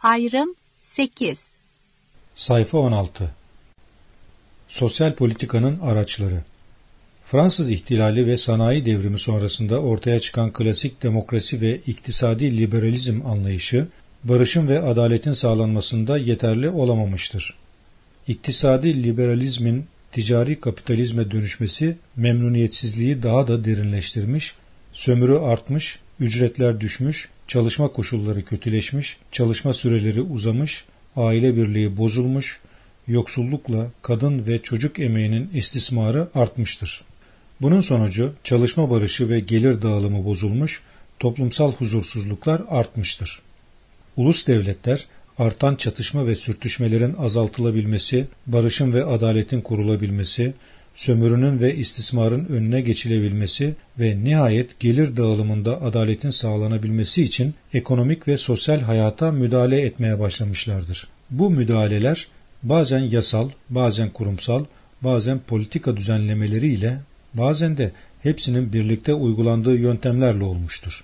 Ayrım 8. Sayfa 16. Sosyal politikanın araçları. Fransız İhtilali ve sanayi devrimi sonrasında ortaya çıkan klasik demokrasi ve iktisadi liberalizm anlayışı, barışın ve adaletin sağlanmasında yeterli olamamıştır. İktisadi liberalizmin ticari kapitalizme dönüşmesi memnuniyetsizliği daha da derinleştirmiş, sömürü artmış, ücretler düşmüş, çalışma koşulları kötüleşmiş, çalışma süreleri uzamış, aile birliği bozulmuş, yoksullukla kadın ve çocuk emeğinin istismarı artmıştır. Bunun sonucu çalışma barışı ve gelir dağılımı bozulmuş, toplumsal huzursuzluklar artmıştır. Ulus devletler, artan çatışma ve sürtüşmelerin azaltılabilmesi, barışın ve adaletin kurulabilmesi, sömürünün ve istismarın önüne geçilebilmesi ve nihayet gelir dağılımında adaletin sağlanabilmesi için ekonomik ve sosyal hayata müdahale etmeye başlamışlardır. Bu müdahaleler bazen yasal, bazen kurumsal, bazen politika düzenlemeleriyle, bazen de hepsinin birlikte uygulandığı yöntemlerle olmuştur.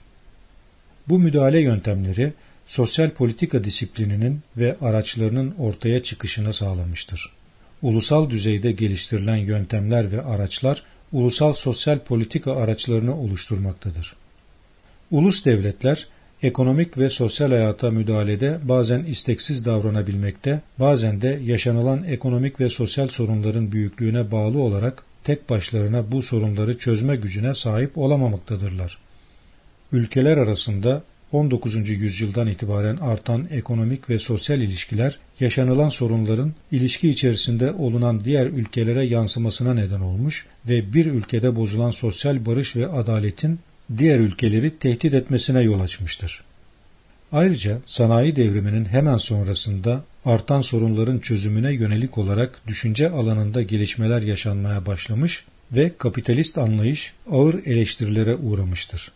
Bu müdahale yöntemleri sosyal politika disiplininin ve araçlarının ortaya çıkışını sağlamıştır. Ulusal düzeyde geliştirilen yöntemler ve araçlar ulusal sosyal politika araçlarını oluşturmaktadır. Ulus devletler ekonomik ve sosyal hayata müdahalede bazen isteksiz davranabilmekte, bazen de yaşanılan ekonomik ve sosyal sorunların büyüklüğüne bağlı olarak tek başlarına bu sorunları çözme gücüne sahip olamamaktadırlar. Ülkeler arasında 19. yüzyıldan itibaren artan ekonomik ve sosyal ilişkiler, yaşanılan sorunların ilişki içerisinde olunan diğer ülkelere yansımasına neden olmuş ve bir ülkede bozulan sosyal barış ve adaletin diğer ülkeleri tehdit etmesine yol açmıştır. Ayrıca sanayi devriminin hemen sonrasında artan sorunların çözümüne yönelik olarak düşünce alanında gelişmeler yaşanmaya başlamış ve kapitalist anlayış ağır eleştirilere uğramıştır.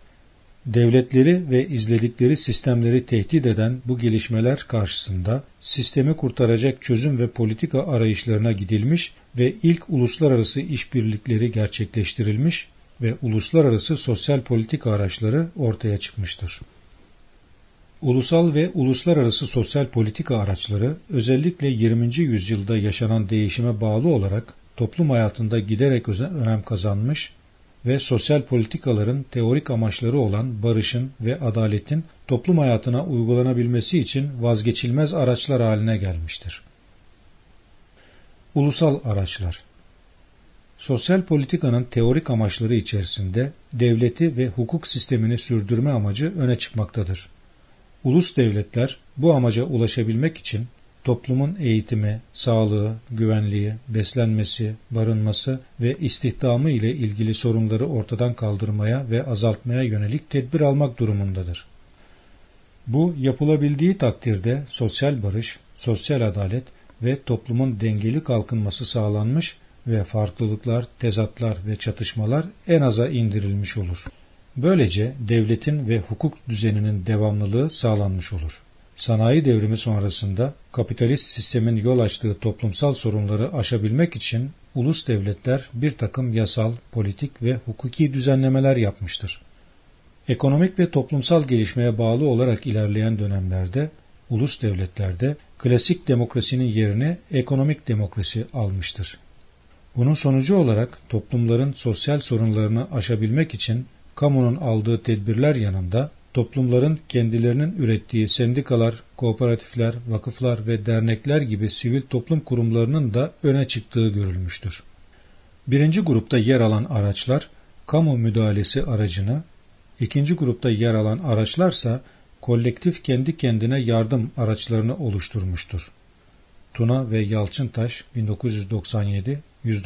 Devletleri ve izledikleri sistemleri tehdit eden bu gelişmeler karşısında sistemi kurtaracak çözüm ve politika arayışlarına gidilmiş ve ilk uluslararası işbirlikleri gerçekleştirilmiş ve uluslararası sosyal politika araçları ortaya çıkmıştır. Ulusal ve uluslararası sosyal politika araçları özellikle 20. yüzyılda yaşanan değişime bağlı olarak toplum hayatında giderek önem kazanmış ve sosyal politikaların teorik amaçları olan barışın ve adaletin toplum hayatına uygulanabilmesi için vazgeçilmez araçlar haline gelmiştir. Ulusal araçlar. Sosyal politikanın teorik amaçları içerisinde devleti ve hukuk sistemini sürdürme amacı öne çıkmaktadır. Ulus devletler bu amaca ulaşabilmek için toplumun eğitimi, sağlığı, güvenliği, beslenmesi, barınması ve istihdamı ile ilgili sorunları ortadan kaldırmaya ve azaltmaya yönelik tedbir almak durumundadır. Bu yapılabildiği takdirde sosyal barış, sosyal adalet ve toplumun dengeli kalkınması sağlanmış ve farklılıklar, tezatlar ve çatışmalar en aza indirilmiş olur. Böylece devletin ve hukuk düzeninin devamlılığı sağlanmış olur. Sanayi devrimi sonrasında kapitalist sistemin yol açtığı toplumsal sorunları aşabilmek için ulus devletler bir takım yasal, politik ve hukuki düzenlemeler yapmıştır. Ekonomik ve toplumsal gelişmeye bağlı olarak ilerleyen dönemlerde ulus devletlerde klasik demokrasinin yerini ekonomik demokrasi almıştır. Bunun sonucu olarak toplumların sosyal sorunlarını aşabilmek için kamunun aldığı tedbirler yanında toplumların kendilerinin ürettiği sendikalar, kooperatifler, vakıflar ve dernekler gibi sivil toplum kurumlarının da öne çıktığı görülmüştür. Birinci grupta yer alan araçlar kamu müdahalesi aracını, ikinci grupta yer alan araçlarsa kolektif kendi kendine yardım araçlarını oluşturmuştur. Tuna ve Yalçıntaş 1997-195.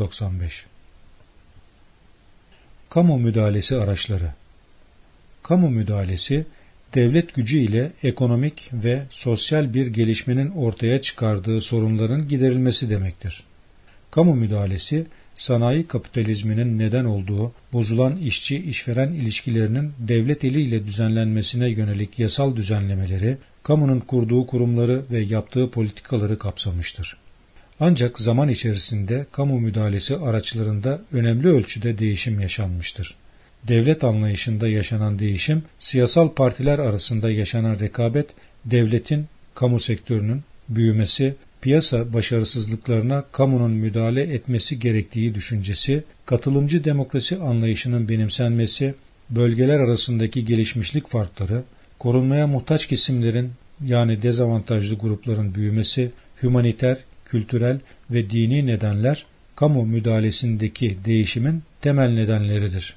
Kamu müdahalesi araçları. Kamu müdahalesi, devlet gücü ile ekonomik ve sosyal bir gelişmenin ortaya çıkardığı sorunların giderilmesi demektir. Kamu müdahalesi, sanayi kapitalizminin neden olduğu bozulan işçi-işveren ilişkilerinin devlet eliyle düzenlenmesine yönelik yasal düzenlemeleri, kamunun kurduğu kurumları ve yaptığı politikaları kapsamıştır. Ancak zaman içerisinde kamu müdahalesi araçlarında önemli ölçüde değişim yaşanmıştır. Devlet anlayışında yaşanan değişim, siyasal partiler arasında yaşanan rekabet, devletin kamu sektörünün büyümesi, piyasa başarısızlıklarına kamunun müdahale etmesi gerektiği düşüncesi, katılımcı demokrasi anlayışının benimsenmesi, bölgeler arasındaki gelişmişlik farkları, korunmaya muhtaç kesimlerin yani dezavantajlı grupların büyümesi, hümaniter, kültürel ve dini nedenler kamu müdahalesindeki değişimin temel nedenleridir.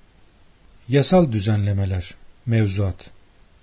Yasal düzenlemeler, mevzuat.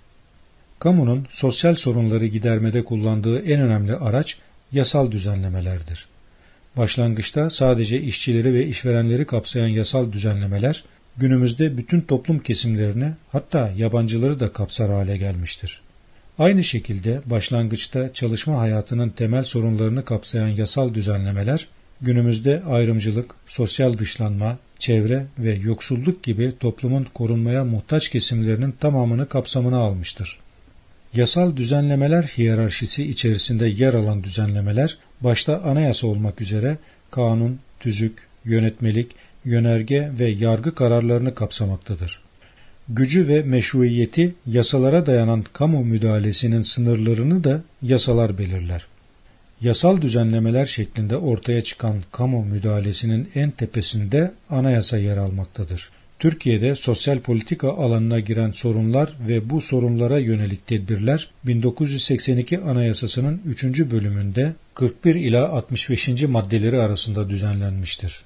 Kamunun sosyal sorunları gidermede kullandığı en önemli araç yasal düzenlemelerdir. Başlangıçta sadece işçileri ve işverenleri kapsayan yasal düzenlemeler, günümüzde bütün toplum kesimlerini hatta yabancıları da kapsar hale gelmiştir. Aynı şekilde başlangıçta çalışma hayatının temel sorunlarını kapsayan yasal düzenlemeler, günümüzde ayrımcılık, sosyal dışlanma, çevre ve yoksulluk gibi toplumun korunmaya muhtaç kesimlerinin tamamını kapsamına almıştır. Yasal düzenlemeler hiyerarşisi içerisinde yer alan düzenlemeler, başta anayasa olmak üzere kanun, tüzük, yönetmelik, yönerge ve yargı kararlarını kapsamaktadır. Gücü ve meşruiyeti yasalara dayanan kamu müdahalesinin sınırlarını da yasalar belirler. Yasal düzenlemeler şeklinde ortaya çıkan kamu müdahalesinin en tepesinde anayasa yer almaktadır. Türkiye'de sosyal politika alanına giren sorunlar ve bu sorunlara yönelik tedbirler 1982 Anayasası'nın 3. bölümünde 41 ila 65. maddeleri arasında düzenlenmiştir.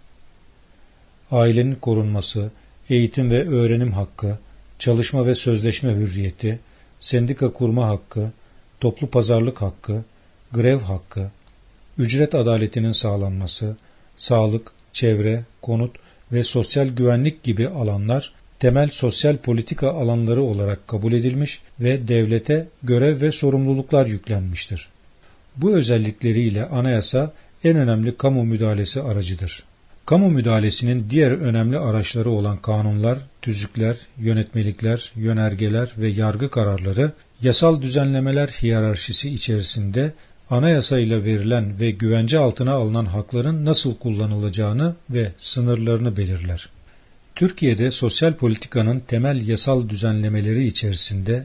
Ailenin korunması, eğitim ve öğrenim hakkı, çalışma ve sözleşme hürriyeti, sendika kurma hakkı, toplu pazarlık hakkı, grev hakkı, ücret adaletinin sağlanması, sağlık, çevre, konut ve sosyal güvenlik gibi alanlar temel sosyal politika alanları olarak kabul edilmiş ve devlete görev ve sorumluluklar yüklenmiştir. Bu özellikleriyle anayasa en önemli kamu müdahalesi aracıdır. Kamu müdahalesinin diğer önemli araçları olan kanunlar, tüzükler, yönetmelikler, yönergeler ve yargı kararları, yasal düzenlemeler hiyerarşisi içerisinde anayasayla verilen ve güvence altına alınan hakların nasıl kullanılacağını ve sınırlarını belirler. Türkiye'de sosyal politikanın temel yasal düzenlemeleri içerisinde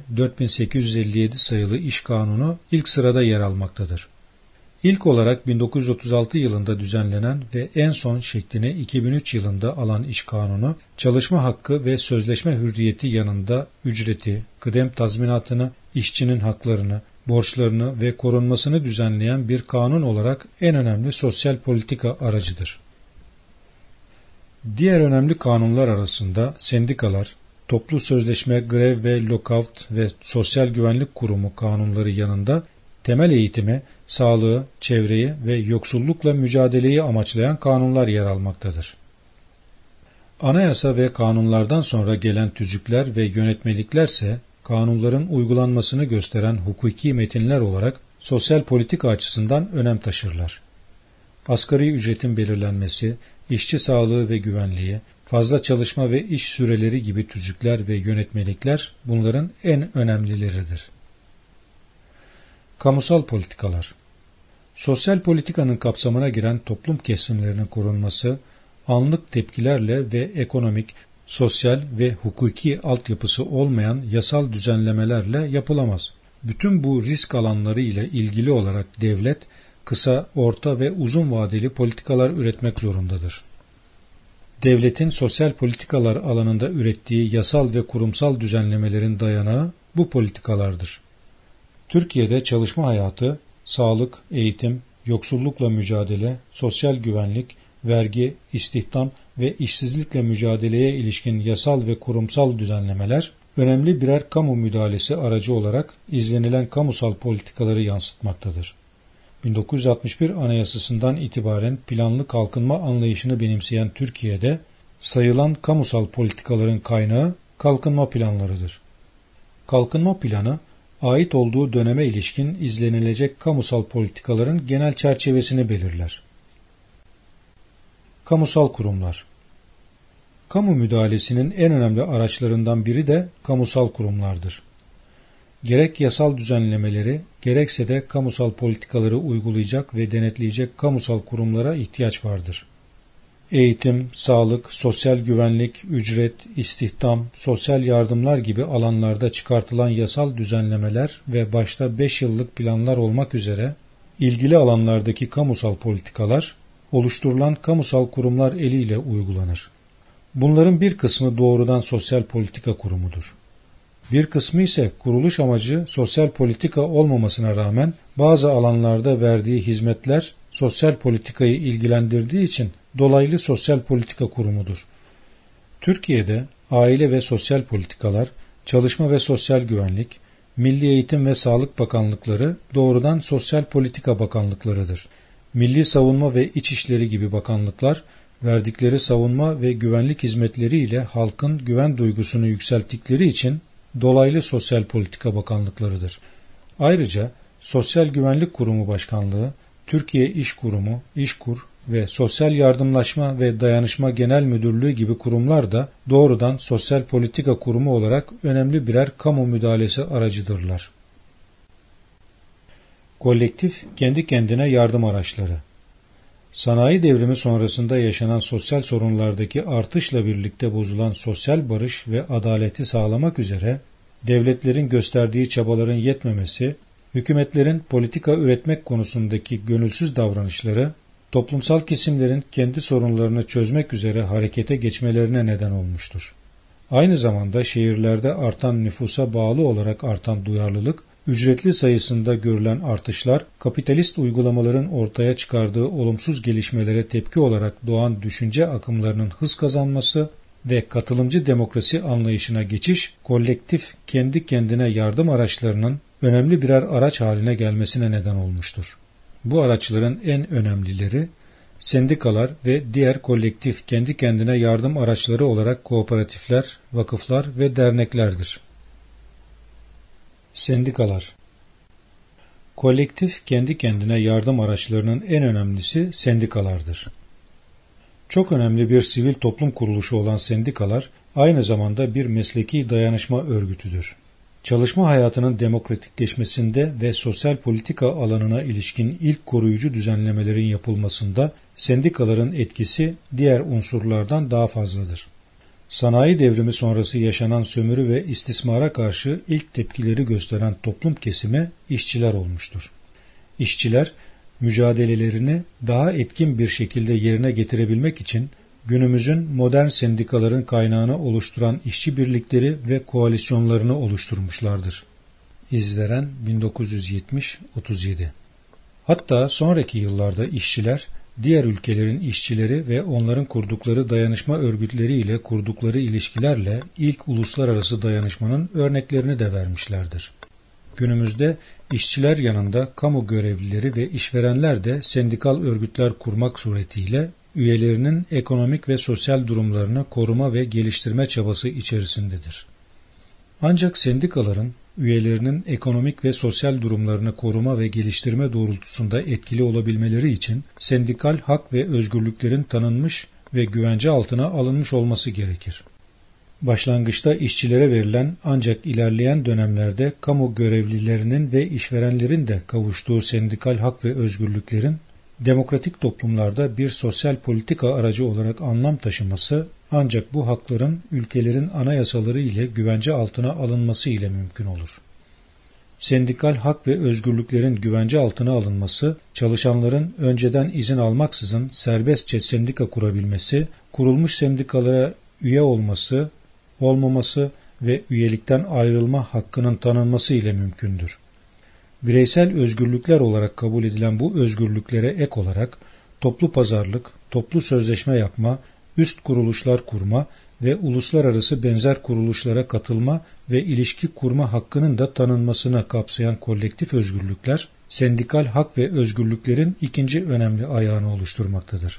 4857 sayılı İş Kanunu ilk sırada yer almaktadır. İlk olarak 1936 yılında düzenlenen ve en son şeklini 2003 yılında alan İş Kanunu, çalışma hakkı ve sözleşme hürriyeti yanında ücreti, kıdem tazminatını, işçinin haklarını, borçlarını ve korunmasını düzenleyen bir kanun olarak en önemli sosyal politika aracıdır. Diğer önemli kanunlar arasında sendikalar, toplu sözleşme, grev ve lockout ve sosyal güvenlik kurumu kanunları yanında temel eğitimi, sağlığı, çevreyi ve yoksullukla mücadeleyi amaçlayan kanunlar yer almaktadır. Anayasa ve kanunlardan sonra gelen tüzükler ve yönetmeliklerse kanunların uygulanmasını gösteren hukuki metinler olarak sosyal politika açısından önem taşırlar. Asgari ücretin belirlenmesi, işçi sağlığı ve güvenliği, fazla çalışma ve iş süreleri gibi tüzükler ve yönetmelikler bunların en önemlileridir. Kamusal politikalar. Sosyal politikanın kapsamına giren toplum kesimlerinin korunması, anlık tepkilerle ve ekonomik, sosyal ve hukuki altyapısı olmayan yasal düzenlemelerle yapılamaz. Bütün bu risk alanları ile ilgili olarak devlet, kısa, orta ve uzun vadeli politikalar üretmek zorundadır. Devletin sosyal politikalar alanında ürettiği yasal ve kurumsal düzenlemelerin dayanağı bu politikalardır. Türkiye'de çalışma hayatı, sağlık, eğitim, yoksullukla mücadele, sosyal güvenlik, vergi, istihdam ve işsizlikle mücadeleye ilişkin yasal ve kurumsal düzenlemeler, önemli birer kamu müdahalesi aracı olarak izlenilen kamusal politikaları yansıtmaktadır. 1961 Anayasası'ndan itibaren planlı kalkınma anlayışını benimseyen Türkiye'de sayılan kamusal politikaların kaynağı kalkınma planlarıdır. Kalkınma planı, ait olduğu döneme ilişkin izlenilecek kamusal politikaların genel çerçevesini belirler. Kamusal kurumlar. Kamu müdahalesinin en önemli araçlarından biri de kamusal kurumlardır. Gerek yasal düzenlemeleri, gerekse de kamusal politikaları uygulayacak ve denetleyecek kamusal kurumlara ihtiyaç vardır. eğitim, sağlık, sosyal güvenlik, ücret, istihdam, sosyal yardımlar gibi alanlarda çıkartılan yasal düzenlemeler ve başta 5 yıllık planlar olmak üzere ilgili alanlardaki kamusal politikalar oluşturulan kamusal kurumlar eliyle uygulanır. Bunların bir kısmı doğrudan sosyal politika kurumudur. Bir kısmı ise kuruluş amacı sosyal politika olmamasına rağmen bazı alanlarda verdiği hizmetler sosyal politikayı ilgilendirdiği için dolaylı sosyal politika kurumudur. Türkiye'de Aile ve Sosyal Politikalar, Çalışma ve Sosyal Güvenlik, Milli Eğitim ve Sağlık Bakanlıkları doğrudan Sosyal Politika Bakanlıklarıdır. Milli Savunma ve İçişleri gibi bakanlıklar, verdikleri savunma ve güvenlik hizmetleri ile halkın güven duygusunu yükselttikleri için dolaylı Sosyal Politika Bakanlıklarıdır. Ayrıca Sosyal Güvenlik Kurumu Başkanlığı, Türkiye İş Kurumu, İşkur ve Sosyal Yardımlaşma ve Dayanışma Genel Müdürlüğü gibi kurumlar da doğrudan sosyal politika kurumu olarak önemli birer kamu müdahalesi aracıdırlar. Kolektif kendi kendine yardım araçları. Sanayi devrimi sonrasında yaşanan sosyal sorunlardaki artışla birlikte bozulan sosyal barış ve adaleti sağlamak üzere devletlerin gösterdiği çabaların yetmemesi, hükümetlerin politika üretmek konusundaki gönülsüz davranışları, toplumsal kesimlerin kendi sorunlarını çözmek üzere harekete geçmelerine neden olmuştur. Aynı zamanda şehirlerde artan nüfusa bağlı olarak artan duyarlılık, ücretli sayısında görülen artışlar, kapitalist uygulamaların ortaya çıkardığı olumsuz gelişmelere tepki olarak doğan düşünce akımlarının hız kazanması ve katılımcı demokrasi anlayışına geçiş, kolektif kendi kendine yardım araçlarının önemli birer araç haline gelmesine neden olmuştur. Bu araçların en önemlileri, sendikalar ve diğer kolektif kendi kendine yardım araçları olarak kooperatifler, vakıflar ve derneklerdir. Sendikalar. Kolektif kendi kendine yardım araçlarının en önemlisi sendikalardır. Çok önemli bir sivil toplum kuruluşu olan sendikalar aynı zamanda bir mesleki dayanışma örgütüdür. Çalışma hayatının demokratikleşmesinde ve sosyal politika alanına ilişkin ilk koruyucu düzenlemelerin yapılmasında sendikaların etkisi diğer unsurlardan daha fazladır. Sanayi devrimi sonrası yaşanan sömürü ve istismara karşı ilk tepkileri gösteren toplum kesimi işçiler olmuştur. İşçiler, mücadelelerini daha etkin bir şekilde yerine getirebilmek için günümüzün modern sendikaların kaynağını oluşturan işçi birlikleri ve koalisyonlarını oluşturmuşlardır. İzveren 1970-37. Hatta sonraki yıllarda işçiler, diğer ülkelerin işçileri ve onların kurdukları dayanışma örgütleri ile kurdukları ilişkilerle ilk uluslararası dayanışmanın örneklerini de vermişlerdir. Günümüzde işçiler yanında kamu görevlileri ve işverenler de sendikal örgütler kurmak suretiyle üyelerinin ekonomik ve sosyal durumlarını koruma ve geliştirme çabası içerisindedir. Ancak sendikaların üyelerinin ekonomik ve sosyal durumlarını koruma ve geliştirme doğrultusunda etkili olabilmeleri için sendikal hak ve özgürlüklerin tanınmış ve güvence altına alınmış olması gerekir. Başlangıçta işçilere verilen ancak ilerleyen dönemlerde kamu görevlilerinin ve işverenlerin de kavuştuğu sendikal hak ve özgürlüklerin demokratik toplumlarda bir sosyal politika aracı olarak anlam taşıması ancak bu hakların ülkelerin anayasaları ile güvence altına alınması ile mümkün olur. Sendikal hak ve özgürlüklerin güvence altına alınması, çalışanların önceden izin almaksızın serbestçe sendika kurabilmesi, kurulmuş sendikalara üye olması, olmaması ve üyelikten ayrılma hakkının tanınması ile mümkündür. Bireysel özgürlükler olarak kabul edilen bu özgürlüklere ek olarak toplu pazarlık, toplu sözleşme yapma, üst kuruluşlar kurma ve uluslararası benzer kuruluşlara katılma ve ilişki kurma hakkının da tanınmasına kapsayan kolektif özgürlükler, sendikal hak ve özgürlüklerin ikinci önemli ayağını oluşturmaktadır.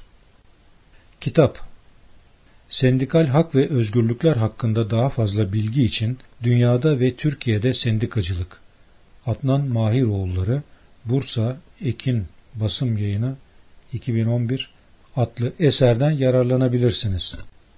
Kitap. Sendikal hak ve özgürlükler hakkında daha fazla bilgi için dünyada ve Türkiye'de sendikacılık. Adnan Mahiroğulları, Bursa, Ekin Basım Yayını 2011 adlı eserden yararlanabilirsiniz.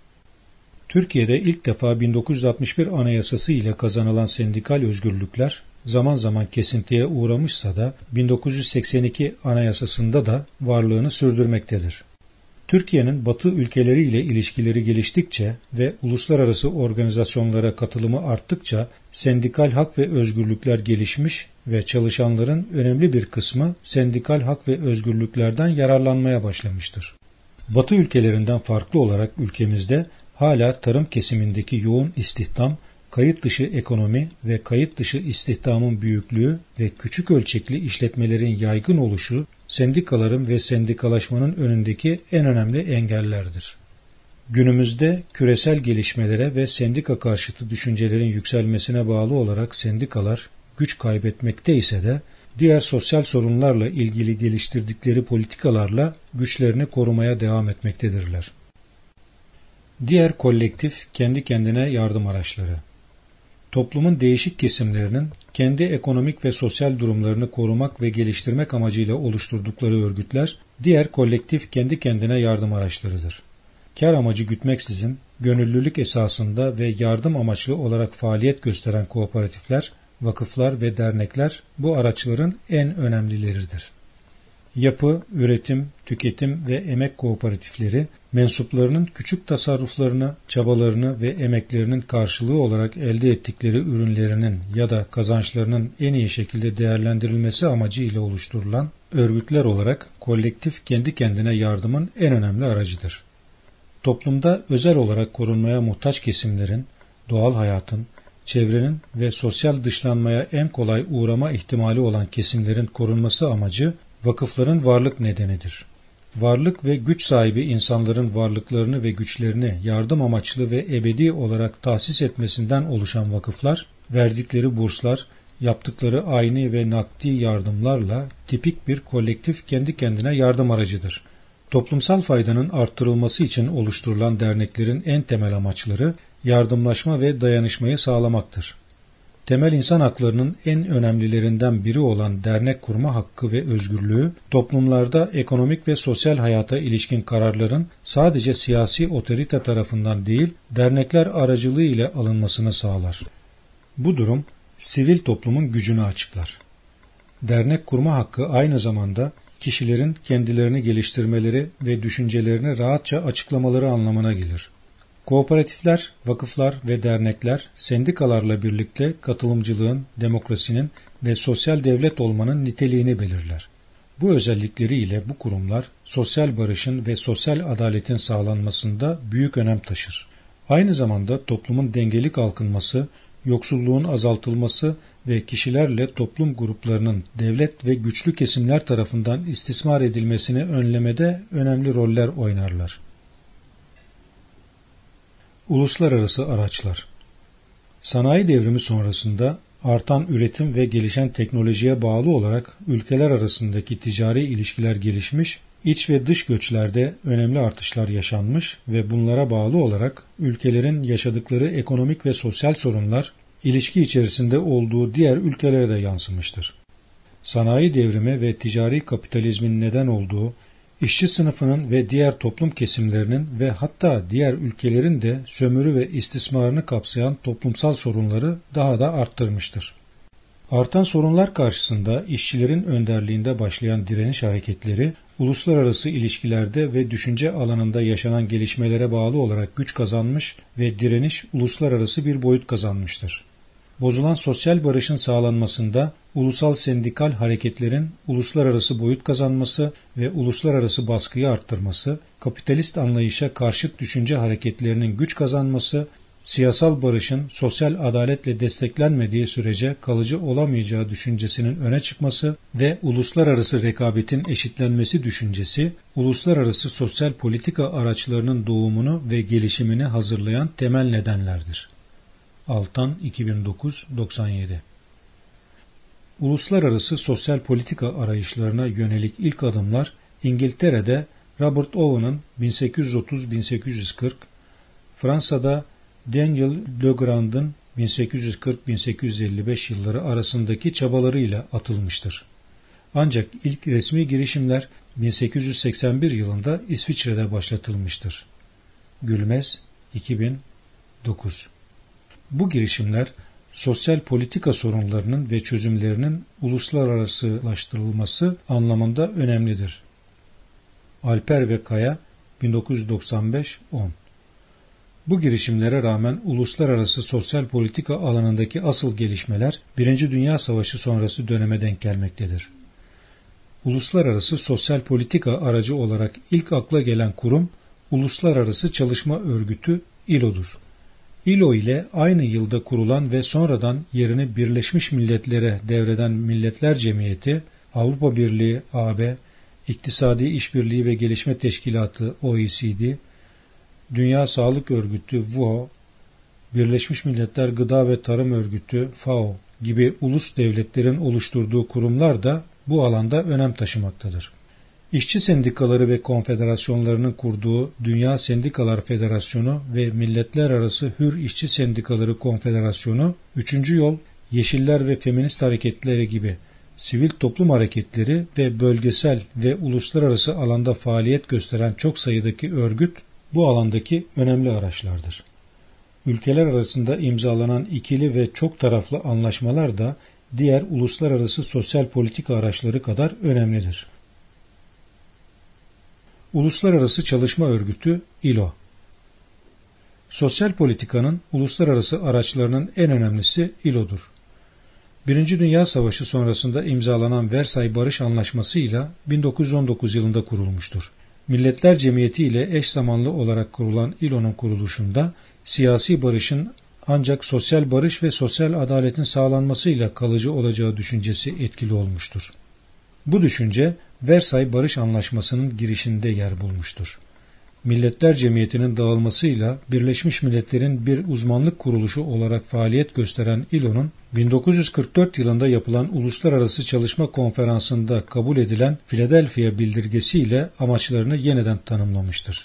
Türkiye'de ilk defa 1961 Anayasası ile kazanılan sendikal özgürlükler zaman zaman kesintiye uğramışsa da 1982 Anayasası'nda da varlığını sürdürmektedir. Türkiye'nin Batı ülkeleriyle ilişkileri geliştikçe ve uluslararası organizasyonlara katılımı arttıkça sendikal hak ve özgürlükler gelişmiş ve çalışanların önemli bir kısmı sendikal hak ve özgürlüklerden yararlanmaya başlamıştır. Batı ülkelerinden farklı olarak ülkemizde hala tarım kesimindeki yoğun istihdam, kayıt dışı ekonomi ve kayıt dışı istihdamın büyüklüğü ve küçük ölçekli işletmelerin yaygın oluşu, sendikaların ve sendikalaşmanın önündeki en önemli engellerdir. Günümüzde küresel gelişmelere ve sendika karşıtı düşüncelerin yükselmesine bağlı olarak sendikalar güç kaybetmekte ise de diğer sosyal sorunlarla ilgili geliştirdikleri politikalarla güçlerini korumaya devam etmektedirler. Diğer kolektif kendi kendine yardım araçları. Toplumun değişik kesimlerinin kendi ekonomik ve sosyal durumlarını korumak ve geliştirmek amacıyla oluşturdukları örgütler, diğer kolektif kendi kendine yardım araçlarıdır. Kar amacı gütmeksizin, gönüllülük esasında ve yardım amaçlı olarak faaliyet gösteren kooperatifler, vakıflar ve dernekler bu araçların en önemlileridir. Yapı, üretim, tüketim ve emek kooperatifleri, mensuplarının küçük tasarruflarını, çabalarını ve emeklerinin karşılığı olarak elde ettikleri ürünlerinin ya da kazançlarının en iyi şekilde değerlendirilmesi amacıyla oluşturulan örgütler olarak kolektif kendi kendine yardımın en önemli aracıdır. Toplumda özel olarak korunmaya muhtaç kesimlerin, doğal hayatın, çevrenin ve sosyal dışlanmaya en kolay uğrama ihtimali olan kesimlerin korunması amacı vakıfların varlık nedenidir. Varlık ve güç sahibi insanların varlıklarını ve güçlerini yardım amaçlı ve ebedi olarak tahsis etmesinden oluşan vakıflar, verdikleri burslar, yaptıkları ayni ve nakdi yardımlarla tipik bir kolektif kendi kendine yardım aracıdır. Toplumsal faydanın arttırılması için oluşturulan derneklerin en temel amaçları yardımlaşma ve dayanışmayı sağlamaktır. Temel insan haklarının en önemlilerinden biri olan dernek kurma hakkı ve özgürlüğü, toplumlarda ekonomik ve sosyal hayata ilişkin kararların sadece siyasi otorite tarafından değil, dernekler aracılığı ile alınmasını sağlar. Bu durum, sivil toplumun gücünü açıklar. Dernek kurma hakkı aynı zamanda kişilerin kendilerini geliştirmeleri ve düşüncelerini rahatça açıklamaları anlamına gelir. Kooperatifler, vakıflar ve dernekler sendikalarla birlikte katılımcılığın, demokrasinin ve sosyal devlet olmanın niteliğini belirler. Bu özellikleriyle bu kurumlar sosyal barışın ve sosyal adaletin sağlanmasında büyük önem taşır. Aynı zamanda toplumun dengeli kalkınması, yoksulluğun azaltılması ve kişilerle toplum gruplarının devlet ve güçlü kesimler tarafından istismar edilmesini önlemede önemli roller oynarlar. Uluslararası araçlar. Sanayi devrimi sonrasında artan üretim ve gelişen teknolojiye bağlı olarak ülkeler arasındaki ticari ilişkiler gelişmiş, iç ve dış göçlerde önemli artışlar yaşanmış ve bunlara bağlı olarak ülkelerin yaşadıkları ekonomik ve sosyal sorunlar ilişki içerisinde olduğu diğer ülkelere de yansımıştır. Sanayi devrimi ve ticari kapitalizmin neden olduğu, İşçi sınıfının ve diğer toplum kesimlerinin ve hatta diğer ülkelerin de sömürü ve istismarını kapsayan toplumsal sorunları daha da arttırmıştır. Artan sorunlar karşısında işçilerin önderliğinde başlayan direniş hareketleri, uluslararası ilişkilerde ve düşünce alanında yaşanan gelişmelere bağlı olarak güç kazanmış ve direniş uluslararası bir boyut kazanmıştır. Bozulan sosyal barışın sağlanmasında ulusal sendikal hareketlerin uluslararası boyut kazanması ve uluslararası baskıyı arttırması, kapitalist anlayışa karşıt düşünce hareketlerinin güç kazanması, siyasal barışın sosyal adaletle desteklenmediği sürece kalıcı olamayacağı düşüncesinin öne çıkması ve uluslararası rekabetin eşitlenmesi düşüncesi, uluslararası sosyal politika araçlarının doğumunu ve gelişimini hazırlayan temel nedenlerdir. Altan 2009-97. Uluslararası sosyal politika arayışlarına yönelik ilk adımlar İngiltere'de Robert Owen'ın 1830-1840, Fransa'da Daniel Legrand'ın 1840-1855 yılları arasındaki çabalarıyla atılmıştır. Ancak ilk resmi girişimler 1881 yılında İsviçre'de başlatılmıştır. Gülmez 2009. Bu girişimler sosyal politika sorunlarının ve çözümlerinin uluslararasılaştırılması anlamında önemlidir. Alper ve Kaya 1995-10. Bu girişimlere rağmen uluslararası sosyal politika alanındaki asıl gelişmeler Birinci Dünya Savaşı sonrası döneme denk gelmektedir. Uluslararası sosyal politika aracı olarak ilk akla gelen kurum Uluslararası Çalışma Örgütü ILO'dur. ILO ile aynı yılda kurulan ve sonradan yerini Birleşmiş Milletler'e devreden Milletler Cemiyeti, Avrupa Birliği AB, İktisadi İşbirliği ve Gelişme Teşkilatı OECD, Dünya Sağlık Örgütü WHO, Birleşmiş Milletler Gıda ve Tarım Örgütü FAO gibi ulus devletlerin oluşturduğu kurumlar da bu alanda önem taşımaktadır. İşçi sendikaları ve konfederasyonlarının kurduğu Dünya Sendikalar Federasyonu ve Milletler Arası Hür İşçi Sendikaları Konfederasyonu, Üçüncü Yol, Yeşiller ve Feminist Hareketleri gibi sivil toplum hareketleri ve bölgesel ve uluslararası alanda faaliyet gösteren çok sayıdaki örgüt bu alandaki önemli araçlardır. Ülkeler arasında imzalanan ikili ve çok taraflı anlaşmalar da diğer uluslararası sosyal politika araçları kadar önemlidir. Uluslararası Çalışma Örgütü ILO. Sosyal politikanın uluslararası araçlarının en önemlisi ILO'dur. Birinci Dünya Savaşı sonrasında imzalanan Versay Barış Anlaşması ile 1919 yılında kurulmuştur. Milletler Cemiyeti ile eş zamanlı olarak kurulan ILO'nun kuruluşunda siyasi barışın ancak sosyal barış ve sosyal adaletin sağlanmasıyla kalıcı olacağı düşüncesi etkili olmuştur. Bu düşünce Versay Barış Anlaşması'nın girişinde yer bulmuştur. Milletler Cemiyeti'nin dağılmasıyla Birleşmiş Milletler'in bir uzmanlık kuruluşu olarak faaliyet gösteren ILO'nun 1944 yılında yapılan Uluslararası Çalışma Konferansı'nda kabul edilen Philadelphia Bildirgesi ile amaçlarını yeniden tanımlamıştır.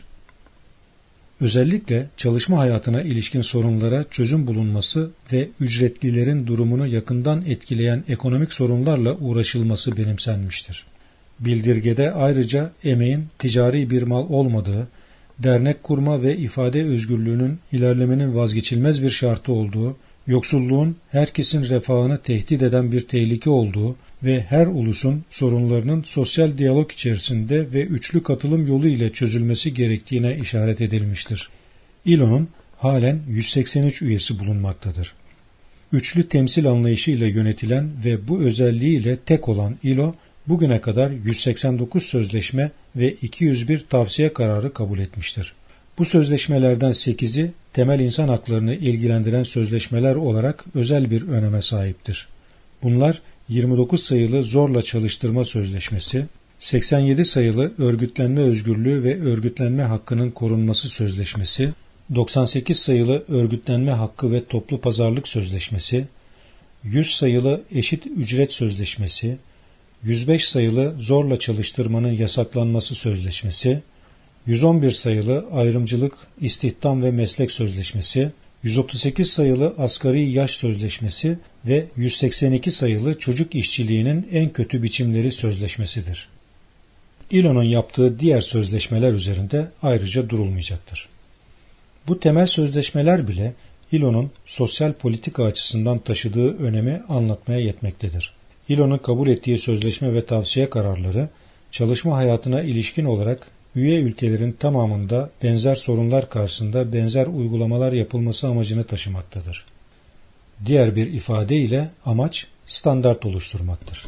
Özellikle çalışma hayatına ilişkin sorunlara çözüm bulunması ve ücretlilerin durumunu yakından etkileyen ekonomik sorunlarla uğraşılması benimsenmiştir. Bildirgede ayrıca emeğin ticari bir mal olmadığı, dernek kurma ve ifade özgürlüğünün ilerlemenin vazgeçilmez bir şartı olduğu, yoksulluğun herkesin refahını tehdit eden bir tehlike olduğu ve her ulusun sorunlarının sosyal diyalog içerisinde ve üçlü katılım yolu ile çözülmesi gerektiğine işaret edilmiştir. ILO'nun halen 183 üyesi bulunmaktadır. Üçlü temsil anlayışıyla yönetilen ve bu özelliğiyle tek olan ILO, bugüne kadar 189 sözleşme ve 201 tavsiye kararı kabul etmiştir. Bu sözleşmelerden 8'i temel insan haklarını ilgilendiren sözleşmeler olarak özel bir öneme sahiptir. Bunlar 29 sayılı Zorla Çalıştırma Sözleşmesi, 87 sayılı Örgütlenme Özgürlüğü ve Örgütlenme Hakkının Korunması Sözleşmesi, 98 sayılı Örgütlenme Hakkı ve Toplu Pazarlık Sözleşmesi, 100 sayılı Eşit Ücret Sözleşmesi, 105 sayılı Zorla Çalıştırmanın Yasaklanması Sözleşmesi, 111 sayılı Ayrımcılık, İstihdam ve Meslek Sözleşmesi, 138 sayılı Asgari Yaş Sözleşmesi ve 182 sayılı Çocuk İşçiliğinin en kötü biçimleri sözleşmesidir. ILO'nun yaptığı diğer sözleşmeler üzerinde ayrıca durulmayacaktır. Bu temel sözleşmeler bile ILO'nun sosyal politika açısından taşıdığı önemi anlatmaya yetmektedir. ILO'nun kabul ettiği sözleşme ve tavsiye kararları, çalışma hayatına ilişkin olarak üye ülkelerin tamamında benzer sorunlar karşısında benzer uygulamalar yapılması amacını taşımaktadır. Diğer bir ifadeyle amaç standart oluşturmaktır.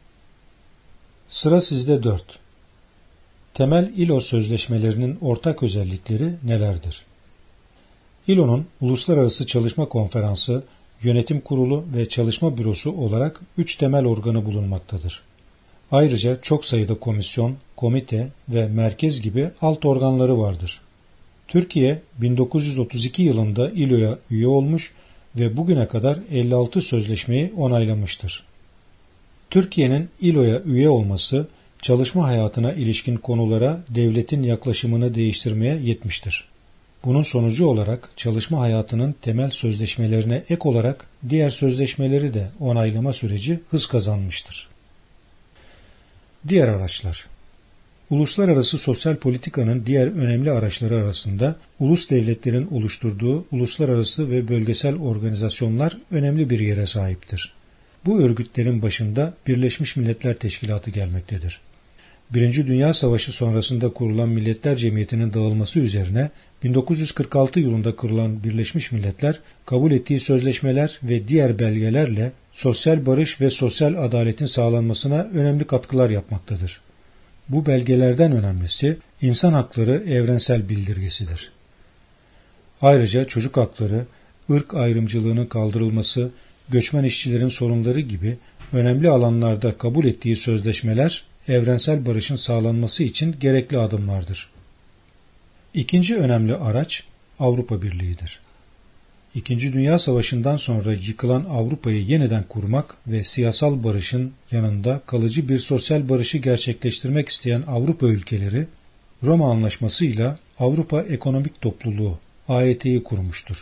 Sıra sizde 4. Temel ILO sözleşmelerinin ortak özellikleri nelerdir? ILO'nun Uluslararası Çalışma Konferansı, Yönetim Kurulu ve Çalışma Bürosu olarak 3 temel organı bulunmaktadır. Ayrıca çok sayıda komisyon, komite ve merkez gibi alt organları vardır. Türkiye 1932 yılında ILO'ya üye olmuş ve bugüne kadar 56 sözleşmeyi onaylamıştır. Türkiye'nin ILO'ya üye olması, çalışma hayatına ilişkin konulara devletin yaklaşımını değiştirmeye yetmiştir. Bunun sonucu olarak çalışma hayatının temel sözleşmelerine ek olarak diğer sözleşmeleri de onaylama süreci hız kazanmıştır. Diğer araçlar. Uluslararası sosyal politikanın diğer önemli araçları arasında ulus devletlerin oluşturduğu uluslararası ve bölgesel organizasyonlar önemli bir yere sahiptir. Bu örgütlerin başında Birleşmiş Milletler Teşkilatı gelmektedir. Birinci Dünya Savaşı sonrasında kurulan Milletler Cemiyeti'nin dağılması üzerine 1946 yılında kurulan Birleşmiş Milletler, kabul ettiği sözleşmeler ve diğer belgelerle sosyal barış ve sosyal adaletin sağlanmasına önemli katkılar yapmaktadır. Bu belgelerden önemlisi insan hakları evrensel bildirgesidir. Ayrıca çocuk hakları, ırk ayrımcılığının kaldırılması, göçmen işçilerin sorunları gibi önemli alanlarda kabul ettiği sözleşmeler evrensel barışın sağlanması için gerekli adımlardır. İkinci önemli araç Avrupa Birliği'dir. İkinci Dünya Savaşı'ndan sonra yıkılan Avrupa'yı yeniden kurmak ve siyasal barışın yanında kalıcı bir sosyal barışı gerçekleştirmek isteyen Avrupa ülkeleri, Roma Anlaşması'yla Avrupa Ekonomik Topluluğu AET'yi kurmuştur.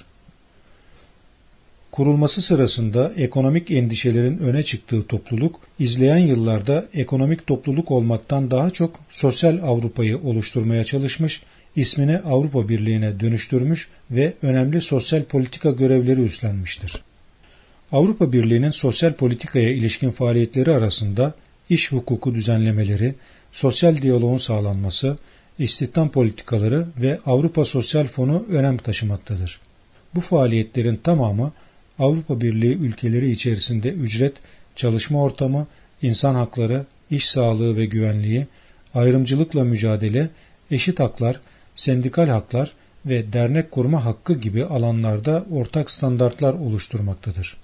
Kurulması sırasında ekonomik endişelerin öne çıktığı topluluk, izleyen yıllarda ekonomik topluluk olmaktan daha çok sosyal Avrupa'yı oluşturmaya çalışmış, ismini Avrupa Birliği'ne dönüştürmüş ve önemli sosyal politika görevleri üstlenmiştir. Avrupa Birliği'nin sosyal politikaya ilişkin faaliyetleri arasında iş hukuku düzenlemeleri, sosyal diyaloğun sağlanması, istihdam politikaları ve Avrupa Sosyal Fonu önem taşımaktadır. Bu faaliyetlerin tamamı Avrupa Birliği ülkeleri içerisinde ücret, çalışma ortamı, insan hakları, iş sağlığı ve güvenliği, ayrımcılıkla mücadele, eşit haklar, sendikal haklar ve dernek kurma hakkı gibi alanlarda ortak standartlar oluşturmaktadır.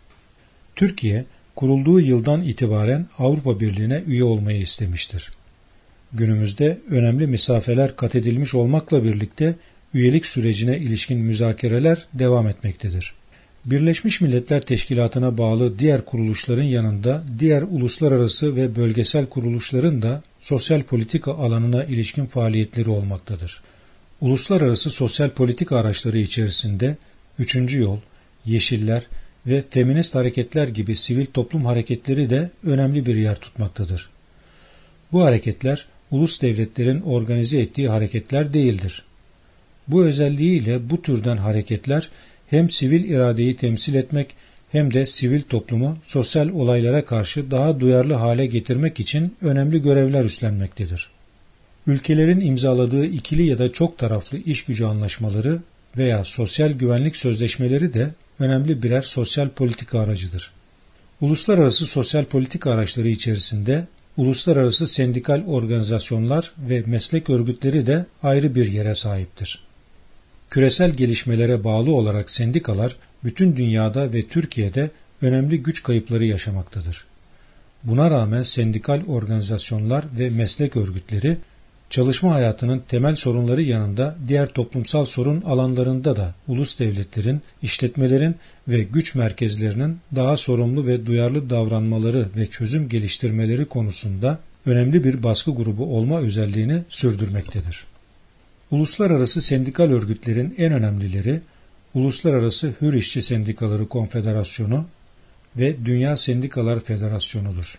Türkiye, kurulduğu yıldan itibaren Avrupa Birliği'ne üye olmayı istemiştir. Günümüzde önemli mesafeler kat edilmiş olmakla birlikte üyelik sürecine ilişkin müzakereler devam etmektedir. Birleşmiş Milletler Teşkilatı'na bağlı diğer kuruluşların yanında diğer uluslararası ve bölgesel kuruluşların da sosyal politika alanına ilişkin faaliyetleri olmaktadır. Uluslararası sosyal politika araçları içerisinde 3. Yol, Yeşiller ve feminist hareketler gibi sivil toplum hareketleri de önemli bir yer tutmaktadır. Bu hareketler ulus devletlerin organize ettiği hareketler değildir. Bu özelliğiyle bu türden hareketler hem sivil iradeyi temsil etmek hem de sivil toplumu sosyal olaylara karşı daha duyarlı hale getirmek için önemli görevler üstlenmektedir. Ülkelerin imzaladığı ikili ya da çok taraflı işgücü anlaşmaları veya sosyal güvenlik sözleşmeleri de önemli birer sosyal politika aracıdır. Uluslararası sosyal politika araçları içerisinde uluslararası sendikal organizasyonlar ve meslek örgütleri de ayrı bir yere sahiptir. Küresel gelişmelere bağlı olarak sendikalar bütün dünyada ve Türkiye'de önemli güç kayıpları yaşamaktadır. Buna rağmen sendikal organizasyonlar ve meslek örgütleri çalışma hayatının temel sorunları yanında diğer toplumsal sorun alanlarında da ulus devletlerin, işletmelerin ve güç merkezlerinin daha sorumlu ve duyarlı davranmaları ve çözüm geliştirmeleri konusunda önemli bir baskı grubu olma özelliğini sürdürmektedir. Uluslararası sendikal örgütlerin en önemlileri Uluslararası Hür İşçi Sendikaları Konfederasyonu ve Dünya Sendikalar Federasyonu'dur.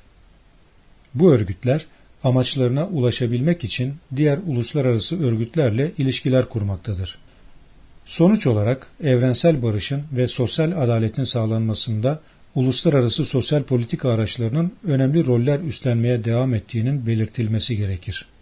Bu örgütler amaçlarına ulaşabilmek için diğer uluslararası örgütlerle ilişkiler kurmaktadır. Sonuç olarak evrensel barışın ve sosyal adaletin sağlanmasında uluslararası sosyal politika araçlarının önemli roller üstlenmeye devam ettiğinin belirtilmesi gerekir.